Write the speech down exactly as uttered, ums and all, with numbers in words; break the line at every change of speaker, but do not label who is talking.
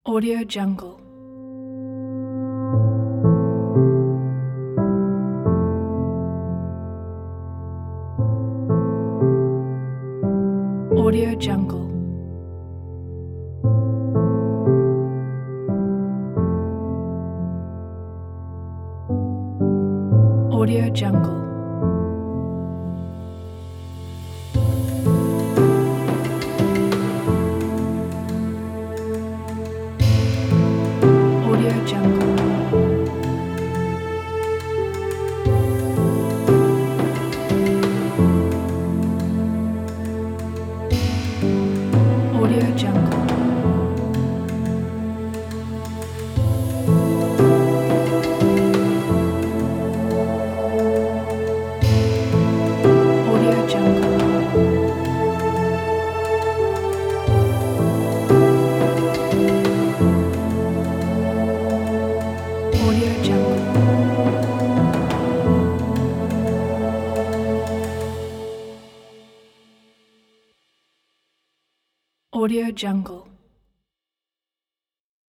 Audio Jungle. Audio Jungle. Audio Jungle. Audio Jungle. Audio Jungle. Audio Jungle. Audio Jungle. Audio Jungle.